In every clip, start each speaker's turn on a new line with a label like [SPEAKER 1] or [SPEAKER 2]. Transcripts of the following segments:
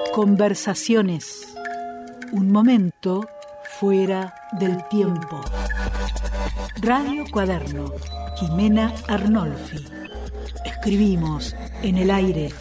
[SPEAKER 1] Conversaciones. Un momento fuera del tiempo. Radio Cuaderno. Jimena Arnolfi. Escribimos en el aire.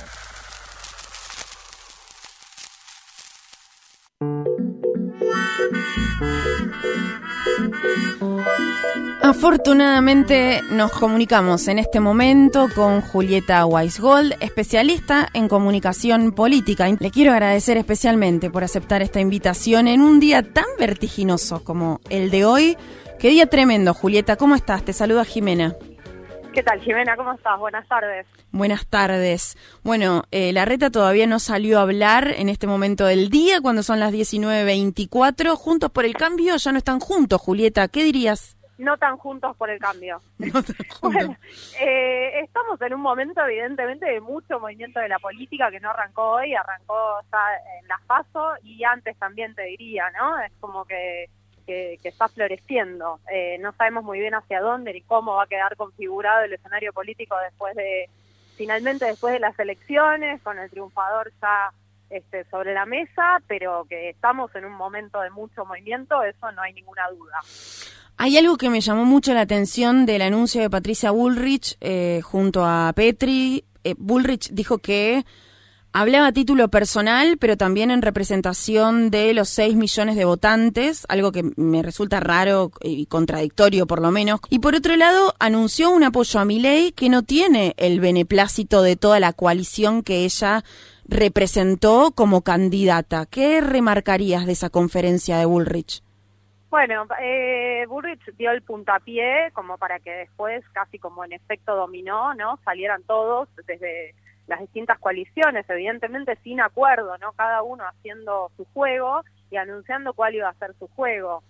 [SPEAKER 2] Afortunadamente nos comunicamos en este momento con Julieta Weisgold, especialista en comunicación política. Le quiero agradecer especialmente por aceptar esta invitación en un día tan vertiginoso como el de hoy. Qué día tremendo, Julieta. ¿Cómo estás? Te saluda Jimena.
[SPEAKER 3] ¿Qué tal, Jimena? ¿Cómo estás? Buenas tardes.
[SPEAKER 2] Buenas tardes. Bueno, Larreta todavía no salió a hablar en este momento del día, cuando son las 19:24. Juntos por el Cambio ya no están juntos, Julieta. ¿Qué dirías?
[SPEAKER 3] No tan juntos por el cambio.
[SPEAKER 2] No tan juntos.
[SPEAKER 3] Bueno, estamos en un momento evidentemente de mucho movimiento de la política que no arrancó hoy, arrancó ya en las PASO y antes también te diría, ¿no? Es como que está floreciendo. No sabemos muy bien hacia dónde ni cómo va a quedar configurado el escenario político finalmente después de las elecciones, con el triunfador ya sobre la mesa, pero que estamos en un momento de mucho movimiento, eso no hay ninguna duda.
[SPEAKER 2] Hay algo que me llamó mucho la atención del anuncio de Patricia Bullrich junto a Petri. Bullrich dijo que hablaba a título personal, pero también en representación de los 6 millones de votantes, algo que me resulta raro y contradictorio por lo menos. Y por otro lado, anunció un apoyo a Milei que no tiene el beneplácito de toda la coalición que ella representó como candidata. ¿Qué remarcarías de esa conferencia de Bullrich?
[SPEAKER 3] Bueno, Bullrich dio el puntapié como para que después, casi como en efecto dominó, ¿no? Salieran todos desde las distintas coaliciones, evidentemente sin acuerdo, ¿no? Cada uno haciendo su juego y anunciando cuál iba a ser su juego.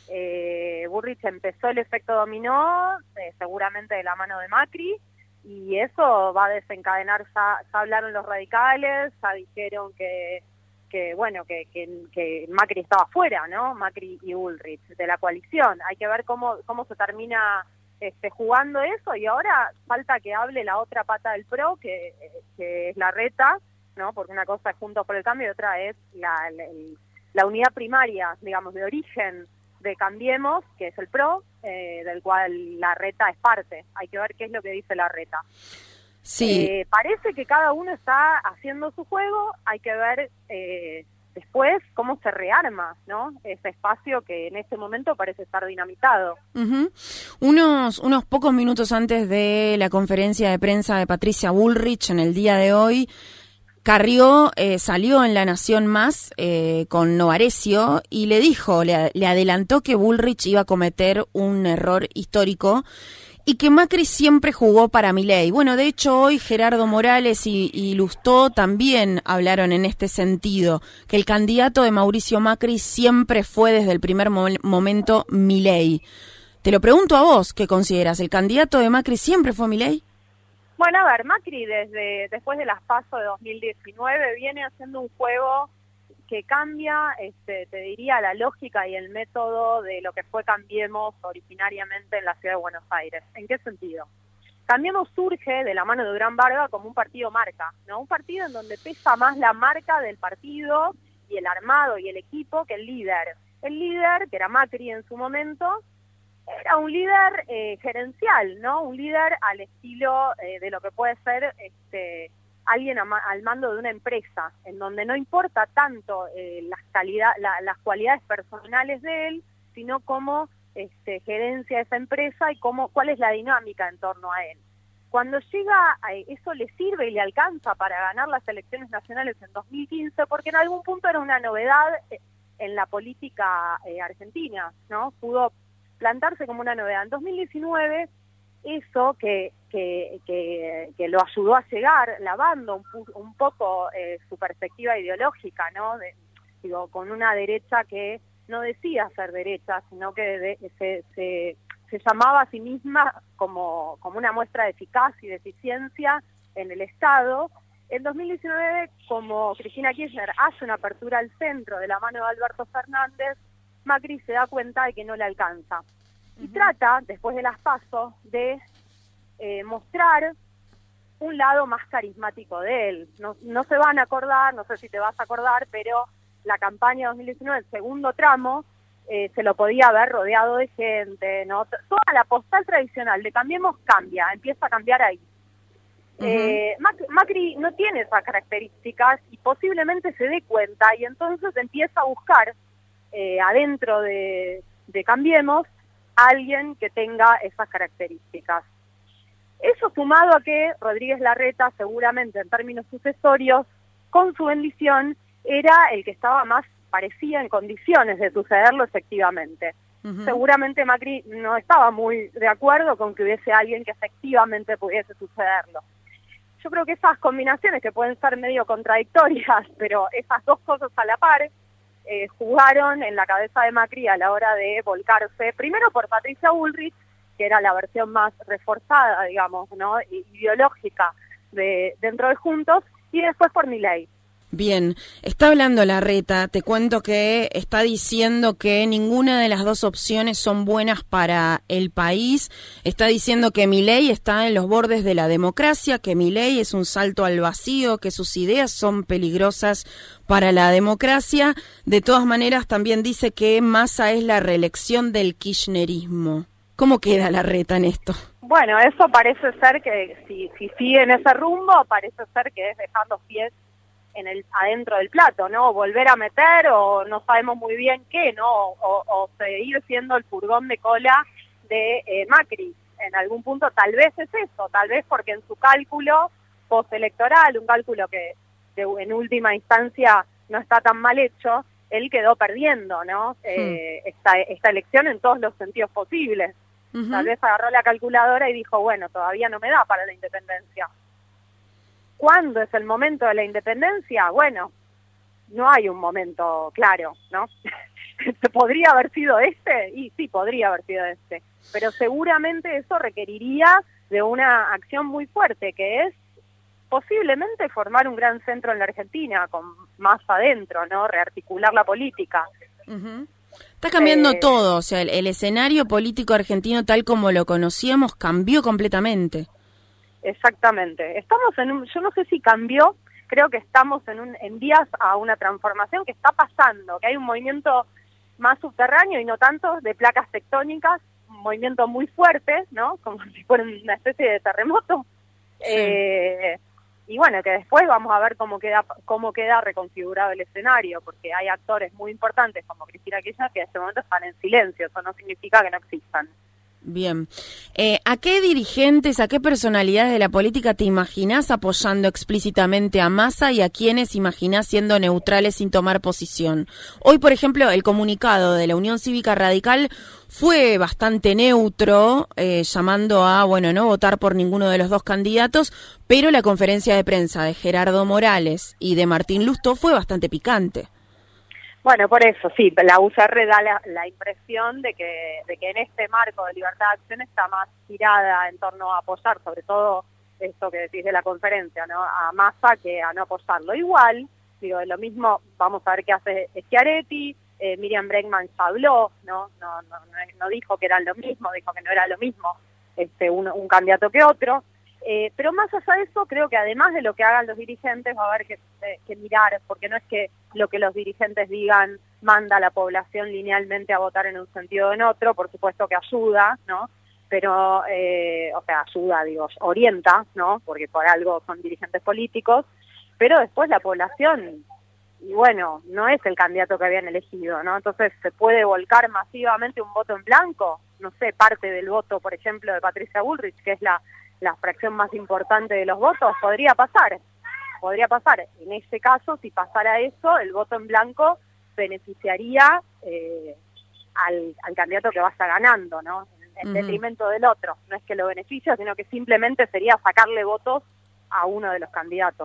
[SPEAKER 3] Bullrich empezó el efecto dominó, seguramente de la mano de Macri, y eso va a desencadenar, ya hablaron los radicales, ya dijeron que Macri estaba fuera, ¿no? Macri y Bullrich de la coalición. Hay que ver cómo se termina jugando eso, y ahora falta que hable la otra pata del PRO, que es Larreta, ¿no? Porque una cosa es Juntos por el Cambio y otra es la unidad primaria, digamos, de origen de Cambiemos, que es el PRO, del cual Larreta es parte. Hay que ver qué es lo que dice Larreta.
[SPEAKER 2] Sí.
[SPEAKER 3] Parece que cada uno está haciendo su juego, hay que ver después cómo se rearma, ¿no? Ese espacio que en este momento parece estar dinamitado.
[SPEAKER 2] Uh-huh. Unos pocos minutos antes de la conferencia de prensa de Patricia Bullrich en el día de hoy, Carrió salió en La Nación Más con Novarecio y le adelantó que Bullrich iba a cometer un error histórico y que Macri siempre jugó para Milei. Bueno, de hecho hoy Gerardo Morales y Lustó también hablaron en este sentido, que el candidato de Mauricio Macri siempre fue desde el primer momento Milei. Te lo pregunto a vos, ¿qué consideras? ¿El candidato de Macri siempre fue Milei?
[SPEAKER 3] Bueno, a ver, Macri después de las PASO de 2019 viene haciendo un juego que cambia, te diría, la lógica y el método de lo que fue Cambiemos originariamente en la ciudad de Buenos Aires. ¿En qué sentido? Cambiemos surge de la mano de Durán Barba como un partido marca, ¿no? Un partido en donde pesa más la marca del partido y el armado y el equipo que el líder. El líder, que era Macri en su momento, era un líder gerencial, ¿no? Un líder al estilo de lo que puede ser alguien al mando de una empresa, en donde no importa tanto las cualidades personales de él, sino cómo gerencia esa empresa y cuál es la dinámica en torno a él. Cuando llega, eso le sirve y le alcanza para ganar las elecciones nacionales en 2015, porque en algún punto era una novedad en la política argentina, ¿no? Pudo plantarse como una novedad. En 2019, eso que lo ayudó a llegar, lavando un poco su perspectiva ideológica, ¿no? Con una derecha que no decía ser derecha, sino que se llamaba a sí misma como una muestra de eficacia y de eficiencia en el Estado. En 2019, como Cristina Kirchner hace una apertura al centro de la mano de Alberto Fernández, Macri se da cuenta de que no le alcanza. Y trata, después de las PASO, de mostrar un lado más carismático de él. No se van a acordar, no sé si te vas a acordar, pero la campaña 2019, el segundo tramo, se lo podía ver rodeado de gente, ¿no? Toda la postal tradicional de Cambiemos cambia, empieza a cambiar ahí. Macri no tiene esas características y posiblemente se dé cuenta y entonces empieza a buscar adentro de Cambiemos a alguien que tenga esas características. Eso sumado a que Rodríguez Larreta seguramente en términos sucesorios, con su bendición, era el que estaba más parecía en condiciones de sucederlo efectivamente. Seguramente Macri no estaba muy de acuerdo con que hubiese alguien que efectivamente pudiese sucederlo. Yo creo que esas combinaciones que pueden ser medio contradictorias, pero esas dos cosas a la par, jugaron en la cabeza de Macri a la hora de volcarse, primero por Patricia Bullrich, que era la versión más reforzada, digamos, ¿no? Ideológica dentro de Juntos, y después por Milei.
[SPEAKER 2] Bien, está hablando Larreta, te cuento que está diciendo que ninguna de las dos opciones son buenas para el país, está diciendo que Milei está en los bordes de la democracia, que Milei es un salto al vacío, que sus ideas son peligrosas para la democracia. De todas maneras también dice que Massa es la reelección del kirchnerismo. ¿Cómo queda Larreta en esto?
[SPEAKER 3] Bueno, eso parece ser que si sigue en ese rumbo, parece ser que es dejar los pies adentro del plato, ¿no? Volver a meter o no sabemos muy bien qué, ¿no? O seguir siendo el furgón de cola de Macri. En algún punto tal vez es eso, tal vez porque en su cálculo postelectoral, un cálculo que en última instancia no está tan mal hecho, él quedó perdiendo, ¿no? Esta elección en todos los sentidos posibles. Tal vez agarró la calculadora y dijo, bueno, todavía no me da para la independencia. ¿Cuándo es el momento de la independencia? Bueno, no hay un momento claro, ¿no? ¿Podría haber sido este? Y sí, podría haber sido este. Pero seguramente eso requeriría de una acción muy fuerte, que es posiblemente formar un gran centro en la Argentina, con más adentro, ¿no? Rearticular la política.
[SPEAKER 2] Está cambiando todo, o sea, el escenario político argentino tal como lo conocíamos cambió completamente.
[SPEAKER 3] Exactamente. Estamos yo no sé si cambió, creo que estamos en vías a una transformación que está pasando, que hay un movimiento más subterráneo y no tanto de placas tectónicas, un movimiento muy fuerte, ¿no? Como si fuera una especie de terremoto. Sí. Y bueno, que después vamos a ver cómo queda reconfigurado el escenario, porque hay actores muy importantes como Cristina Kirchner que en este momento están en silencio, eso no significa que no existan.
[SPEAKER 2] Bien. ¿A qué dirigentes, a qué personalidades de la política te imaginás apoyando explícitamente a Massa y a quienes imaginás siendo neutrales sin tomar posición? Hoy, por ejemplo, el comunicado de la Unión Cívica Radical fue bastante neutro, llamando a, no votar por ninguno de los dos candidatos, pero la conferencia de prensa de Gerardo Morales y de Martín Lustó fue bastante picante.
[SPEAKER 3] Bueno, por eso sí, la UCR da la impresión de que en este marco de libertad de acción está más girada en torno a apoyar, sobre todo esto que decís de la conferencia, ¿no? A Massa que a no apoyarlo. Igual, digo, lo mismo, vamos a ver qué hace Schiaretti, Miriam Bregman ya habló, no dijo que eran lo mismo, dijo que no era lo mismo un candidato que otro. Pero más allá de eso, creo que además de lo que hagan los dirigentes va a haber que mirar, porque no es que lo que los dirigentes digan manda a la población linealmente a votar en un sentido o en otro, por supuesto que ayuda, ¿no? Pero, ayuda, orienta, ¿no? Porque por algo son dirigentes políticos, pero después la población, y bueno, no es el candidato que habían elegido, ¿no? Entonces, ¿se puede volcar masivamente un voto en blanco? No sé, parte del voto, por ejemplo, de Patricia Bullrich, que es la fracción más importante de los votos, podría pasar. En ese caso, si pasara eso, el voto en blanco beneficiaría al candidato que vaya ganando, ¿no? En detrimento del otro. No es que lo beneficie, sino que simplemente sería sacarle votos a uno de los candidatos.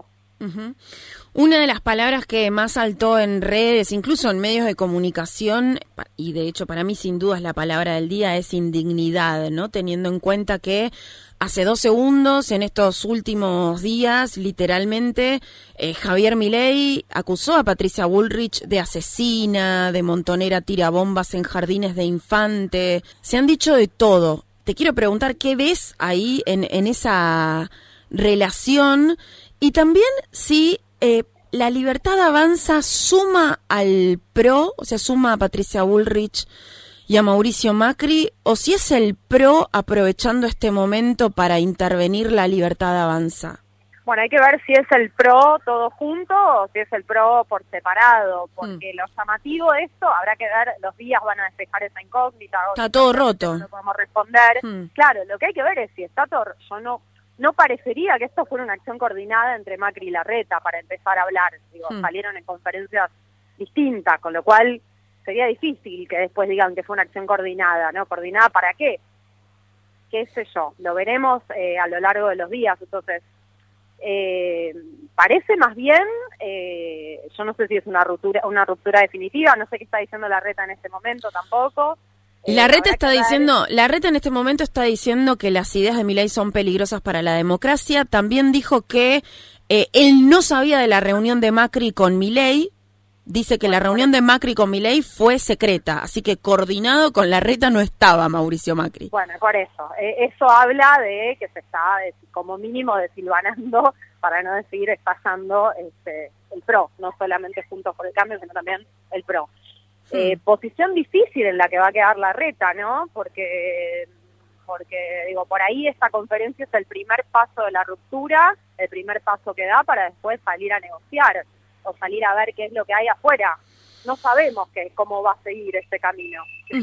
[SPEAKER 2] Una de las palabras que más saltó en redes, incluso en medios de comunicación, y de hecho para mí sin duda es la palabra del día, es indignidad, ¿no? Teniendo en cuenta que hace 2 segundos, en estos últimos días, literalmente, Javier Milei acusó a Patricia Bullrich de asesina, de montonera tirabombas en jardines de infante. Se han dicho de todo. Te quiero preguntar, ¿qué ves ahí en esa relación, y también si la Libertad Avanza suma al PRO, o sea, suma a Patricia Bullrich y a Mauricio Macri, o si es el PRO aprovechando este momento para intervenir la Libertad Avanza.
[SPEAKER 3] Bueno, hay que ver si es el PRO todo junto o si es el PRO por separado, porque lo llamativo de esto, habrá que ver, los días van a despejar esa incógnita.
[SPEAKER 2] Está todo roto.
[SPEAKER 3] No podemos responder. Claro, lo que hay que ver es si está todo. Yo no parecería que esto fuera una acción coordinada entre Macri y Larreta para empezar a hablar. Digo, salieron en conferencias distintas, con lo cual sería difícil que después digan que fue una acción coordinada, ¿no? ¿Coordinada para qué? Qué sé yo, lo veremos a lo largo de los días. Entonces, parece más bien, yo no sé si es una ruptura definitiva, no sé qué está diciendo Larreta en este momento tampoco.
[SPEAKER 2] Larreta en este momento está diciendo que las ideas de Milei son peligrosas para la democracia. También dijo que él no sabía de la reunión de Macri con Milei. Dice que la reunión de Macri con Milei fue secreta, así que coordinado con Larreta no estaba Mauricio Macri.
[SPEAKER 3] Bueno, por eso. Eso habla de que se está, como mínimo, desilvanando, para no decir estallando el PRO, no solamente Juntos por el Cambio, sino también el PRO. Posición difícil en la que va a quedar Larreta, ¿no? Porque digo, por ahí esta conferencia es el primer paso de la ruptura, el primer paso que da para después salir a negociar o salir a ver qué es lo que hay afuera. No sabemos cómo va a seguir este camino.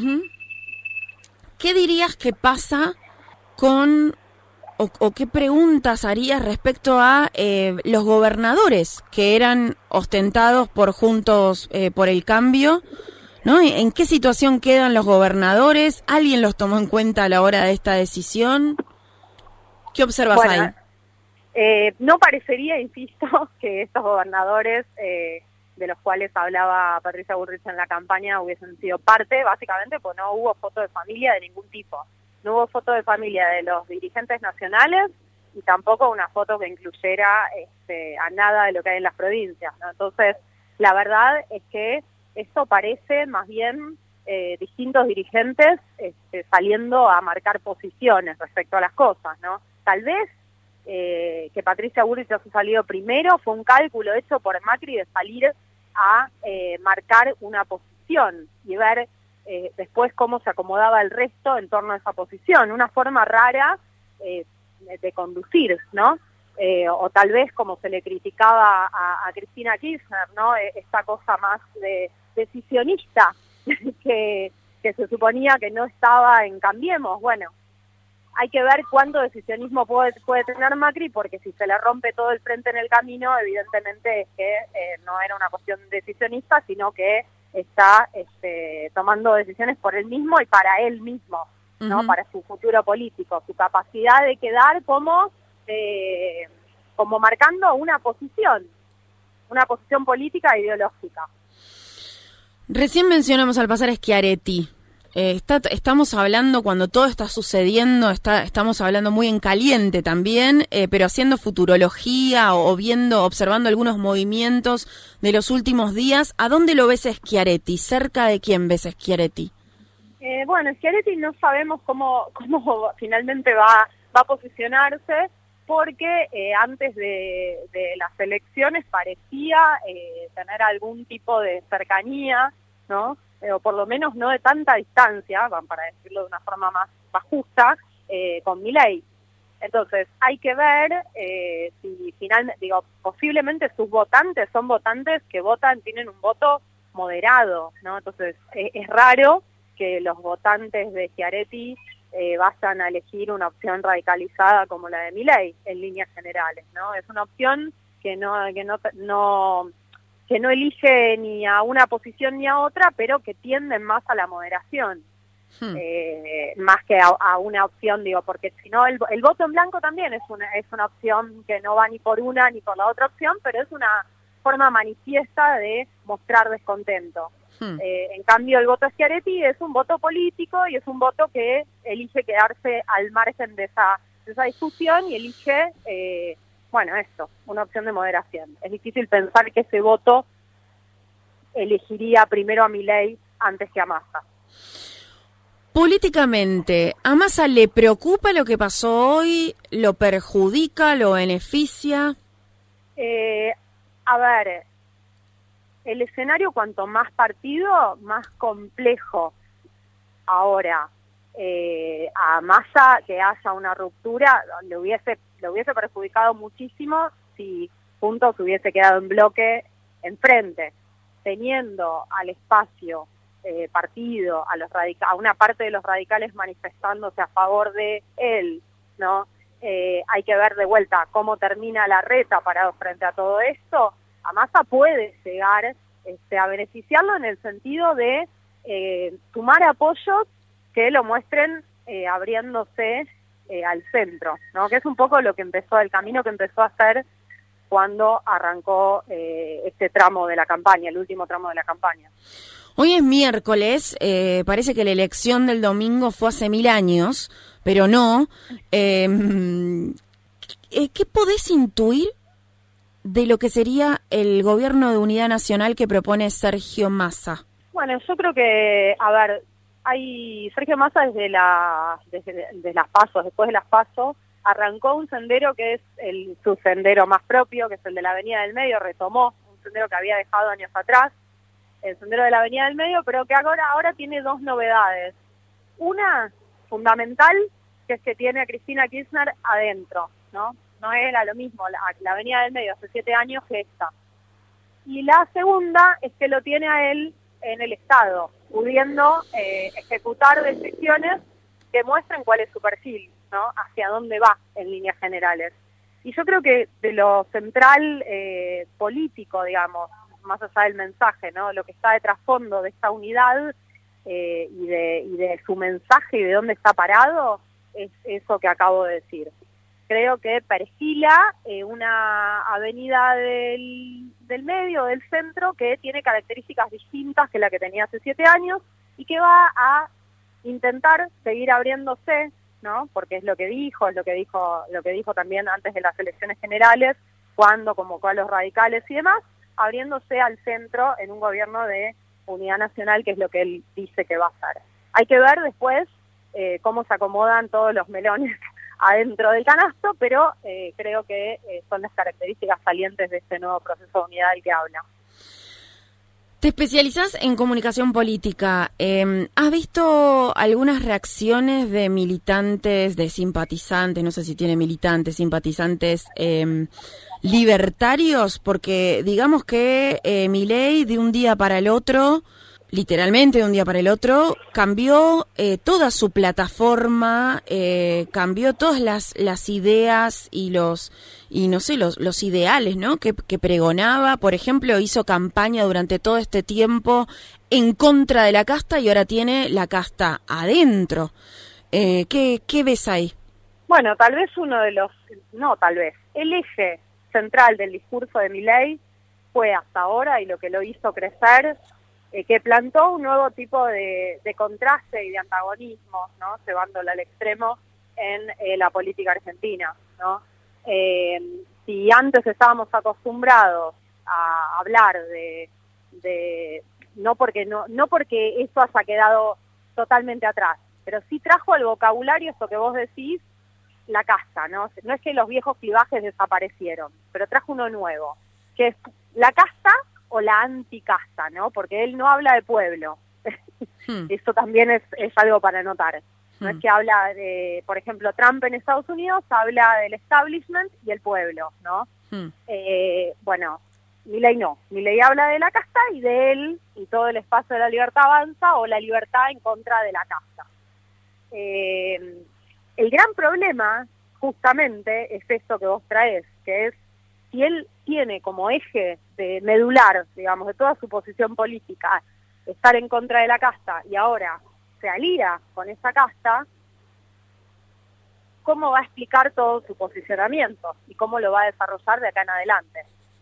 [SPEAKER 2] ¿Qué dirías que pasa con, o qué preguntas harías respecto a los gobernadores que eran ostentados por Juntos por el Cambio, ¿no? ¿En qué situación quedan los gobernadores? ¿Alguien los tomó en cuenta a la hora de esta decisión? ¿Qué observas ahí?
[SPEAKER 3] No parecería, insisto, que estos gobernadores de los cuales hablaba Patricia Bullrich en la campaña hubiesen sido parte, básicamente, pues no hubo foto de familia de ningún tipo. No hubo foto de familia de los dirigentes nacionales y tampoco una foto que incluyera a nada de lo que hay en las provincias, ¿no? Entonces, la verdad es que esto parece más bien distintos dirigentes saliendo a marcar posiciones respecto a las cosas, ¿no? Tal vez que Patricia Bullrich haya salido primero fue un cálculo hecho por Macri de salir a marcar una posición y ver después cómo se acomodaba el resto en torno a esa posición, una forma rara de conducir, ¿no? O tal vez como se le criticaba a Cristina Kirchner, ¿no? Esta cosa más de decisionista que se suponía que no estaba en Cambiemos. Bueno, hay que ver cuánto decisionismo puede tener Macri, porque si se le rompe todo el frente en el camino, evidentemente es que no era una cuestión decisionista, sino que está tomando decisiones por él mismo y para él mismo, ¿no? Para su futuro político, su capacidad de quedar como marcando una posición política e ideológica.
[SPEAKER 2] Recién mencionamos al pasar Schiaretti. Estamos hablando, cuando todo está sucediendo, estamos hablando muy en caliente también, pero haciendo futurología o observando algunos movimientos de los últimos días. ¿A dónde lo ves a Schiaretti? ¿Cerca de quién ves a Schiaretti?
[SPEAKER 3] Bueno, Schiaretti no sabemos cómo finalmente va a posicionarse, porque antes de las elecciones parecía tener algún tipo de cercanía, ¿no? O por lo menos no de tanta distancia, para decirlo de una forma más justa, con Milei. Entonces, hay que ver si finalmente, posiblemente sus votantes son votantes que tienen un voto moderado, ¿no? Entonces, es raro que los votantes de Schiaretti vayan a elegir una opción radicalizada como la de Milei, en líneas generales, ¿no? Es una opción que no elige ni a una posición ni a otra, pero que tienden más a la moderación, más que a una opción, porque si no, el voto en blanco también es una opción que no va ni por una ni por la otra opción, pero es una forma manifiesta de mostrar descontento. En cambio, el voto Schiaretti es un voto político y es un voto que elige quedarse al margen de esa discusión y elige una opción de moderación. Es difícil pensar que ese voto elegiría primero a Milei antes que a Massa.
[SPEAKER 2] Políticamente, ¿a Massa le preocupa lo que pasó hoy? ¿Lo perjudica? ¿Lo beneficia?
[SPEAKER 3] A ver, el escenario cuanto más partido, más complejo. Ahora, a Massa que haya una ruptura le hubiese perjudicado muchísimo si Juntos hubiese quedado en bloque enfrente, teniendo al espacio partido, a una parte de los radicales manifestándose a favor de él, ¿no? Hay que ver de vuelta cómo termina la reta parado frente a todo esto. A Massa puede llegar a beneficiarlo en el sentido de sumar apoyos que lo muestren abriéndose al centro, ¿no? Que es un poco lo que el camino que empezó a hacer cuando arrancó este tramo de la campaña, el último tramo de la campaña.
[SPEAKER 2] Hoy es miércoles, parece que la elección del domingo fue hace 1000 años, pero no. ¿Qué podés intuir de lo que sería el gobierno de unidad nacional que propone Sergio Massa?
[SPEAKER 3] Bueno, yo creo que, a ver, Sergio Massa desde las PASO, después de las PASO, arrancó un sendero que es su sendero más propio, que es el de la Avenida del Medio, retomó un sendero que había dejado años atrás, el sendero de la Avenida del Medio, pero que ahora tiene dos novedades. Una fundamental, que es que tiene a Cristina Kirchner adentro, ¿no? No era lo mismo la Avenida del Medio hace 7 años que esta. Y la segunda es que lo tiene a él en el Estado, pudiendo ejecutar decisiones que muestren cuál es su perfil, ¿no? Hacia dónde va en líneas generales. Y yo creo que de lo central político, digamos, más allá del mensaje, ¿no? Lo que está de trasfondo de esta unidad y de su mensaje y de dónde está parado, es eso que acabo de decir. Creo que perfila una avenida del medio, del centro, que tiene características distintas que la que tenía hace 7 años y que va a intentar seguir abriéndose, ¿no? Porque es lo que dijo también antes de las elecciones generales, cuando convocó a los radicales y demás, abriéndose al centro en un gobierno de unidad nacional, que es lo que él dice que va a hacer. Hay que ver después cómo se acomodan todos los melones adentro del canasto, pero creo que son las características salientes de este nuevo proceso de unidad del que habla.
[SPEAKER 2] Te especializás en comunicación política. ¿Has visto algunas reacciones de militantes, de simpatizantes, no sé si tiene militantes, simpatizantes libertarios? Porque digamos que Milei de un día para el otro, literalmente de un día para el otro, cambió toda su plataforma, cambió todas las ideas y los ideales, ¿no? que pregonaba. Por ejemplo, hizo campaña durante todo este tiempo en contra de la casta y ahora tiene la casta adentro. ¿Qué ves ahí?
[SPEAKER 3] Bueno, tal vez el eje central del discurso de Milei fue hasta ahora, y lo que lo hizo crecer, que plantó un nuevo tipo de contraste y de antagonismo, ¿no? Llevándolo al extremo en la política argentina, ¿no? Si antes estábamos acostumbrados a hablar no porque eso haya quedado totalmente atrás, pero sí trajo al vocabulario esto que vos decís, la casta, ¿no? No es que los viejos clivajes desaparecieron, pero trajo uno nuevo, que es la casta o la anticasta, ¿no? Porque él no habla de pueblo. Eso también es algo para notar. No es que habla de, por ejemplo, Trump en Estados Unidos habla del establishment y el pueblo, ¿no? Bueno, Milei no. Milei habla de la casta y de él y todo el espacio de la libertad avanza, o la libertad en contra de la casta. El gran problema, justamente, es esto que vos traes, que es si él tiene como eje de medular, digamos, de toda su posición política, estar en contra de la casta, y ahora se alía con esa casta, ¿cómo va a explicar todo su posicionamiento? ¿Y cómo lo va a desarrollar de acá en adelante?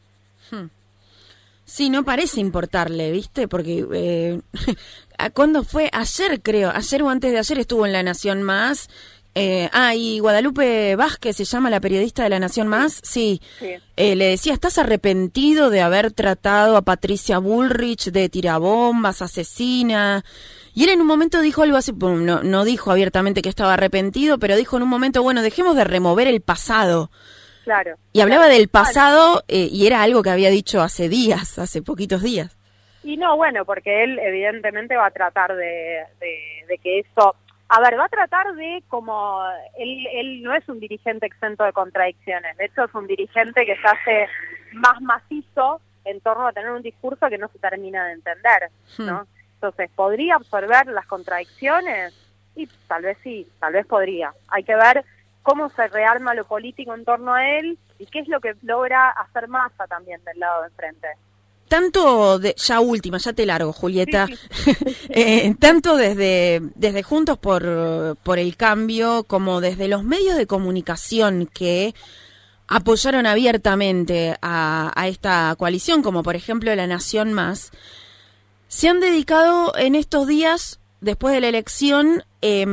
[SPEAKER 2] Sí, no parece importarle, ¿viste? Porque ¿cuándo fue? Ayer, creo, ayer o antes de ayer estuvo en La Nación Más, Y Guadalupe Vázquez se llama la periodista de La Nación Más, sí. Le decía, ¿estás arrepentido de haber tratado a Patricia Bullrich de tirabombas, asesina? Y él en un momento dijo algo así, no dijo abiertamente que estaba arrepentido, pero dijo en un momento, bueno, dejemos de remover el pasado.
[SPEAKER 3] Claro.
[SPEAKER 2] Y hablaba del pasado, y era algo que había dicho hace poquitos días.
[SPEAKER 3] Y no, bueno, porque él evidentemente va a tratar de que eso... A ver, va a tratar de como... Él no es un dirigente exento de contradicciones, de hecho es un dirigente que se hace más macizo en torno a tener un discurso que no se termina de entender, ¿no? Entonces, ¿podría absorber las contradicciones? Y tal vez sí, tal vez podría. Hay que ver cómo se rearma lo político en torno a él y qué es lo que logra hacer Massa también del lado de enfrente. Ya te largo, Julieta, sí. Tanto desde Juntos por el Cambio como desde los medios de comunicación que apoyaron abiertamente a esta coalición, como por ejemplo La Nación Más, se han dedicado en estos días, después de la elección,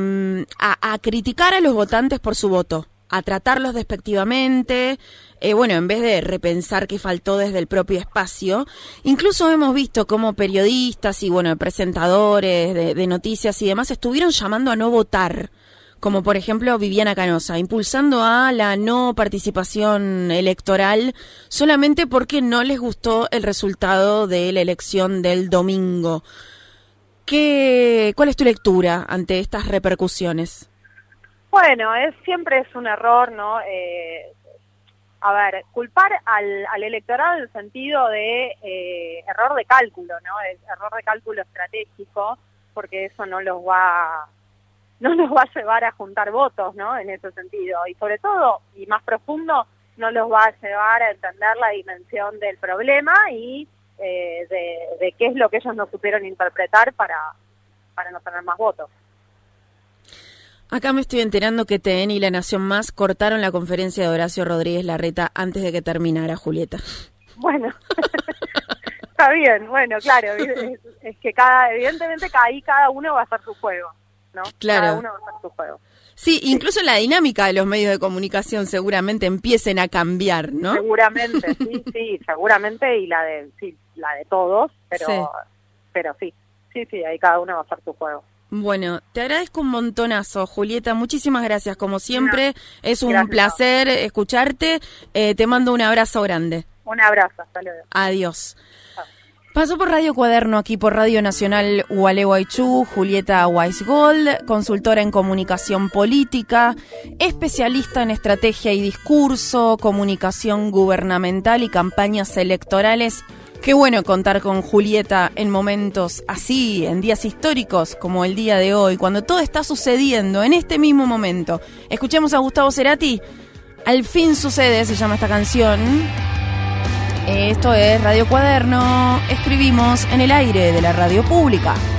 [SPEAKER 3] a criticar a los votantes por su voto, a tratarlos despectivamente, en vez de repensar qué faltó desde el propio espacio. Incluso hemos visto cómo periodistas y presentadores de noticias y demás estuvieron llamando a no votar, como por ejemplo Viviana Canosa, impulsando a la no participación electoral solamente porque no les gustó el resultado de la elección del domingo. ¿Cuál es tu lectura ante estas repercusiones? Bueno, siempre es un error, ¿no? A ver, culpar al electorado en el sentido de error de cálculo, ¿no? Error de cálculo estratégico, porque eso no los va a llevar a juntar votos, ¿no? En ese sentido. Y sobre todo, y más profundo, no los va a llevar a entender la dimensión del problema y de qué es lo que ellos no supieron interpretar para no tener más votos.
[SPEAKER 2] Acá me estoy enterando que TN y La Nación Más cortaron la conferencia de Horacio Rodríguez Larreta antes de que terminara, Julieta.
[SPEAKER 3] Bueno, está bien, bueno, claro, es que evidentemente cada uno va a hacer su juego, ¿no?
[SPEAKER 2] Claro.
[SPEAKER 3] Cada uno va a hacer su juego.
[SPEAKER 2] Sí, incluso la dinámica de los medios de comunicación seguramente empiecen a cambiar, ¿no?
[SPEAKER 3] Seguramente, sí, seguramente, y la de todos, pero sí, ahí cada uno va a hacer su juego.
[SPEAKER 2] Bueno, te agradezco un montonazo, Julieta, muchísimas gracias, como siempre, es un placer escucharte, te mando un abrazo grande.
[SPEAKER 3] Un abrazo, hasta luego.
[SPEAKER 2] Adiós. Pasó por Radio Cuaderno, aquí por Radio Nacional Gualeguaychú, Julieta Weisgold, consultora en comunicación política, especialista en estrategia y discurso, comunicación gubernamental y campañas electorales. Qué bueno contar con Julieta en momentos así, en días históricos como el día de hoy, cuando todo está sucediendo en este mismo momento. Escuchemos a Gustavo Cerati, Al fin sucede, se llama esta canción. Esto es Radio Cuaderno, escribimos en el aire de la radio pública.